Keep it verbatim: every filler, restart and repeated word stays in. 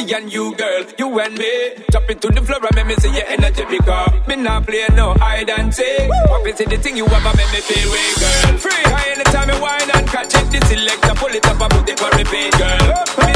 and you, girl, you and me. Drop it to the floor and make me see your energy because me not play no hide and seek. What is the thing you have and make me feel way, girl? Free, I anytime you whine and catch it, this selector, pull it up and put it for repeat, girl.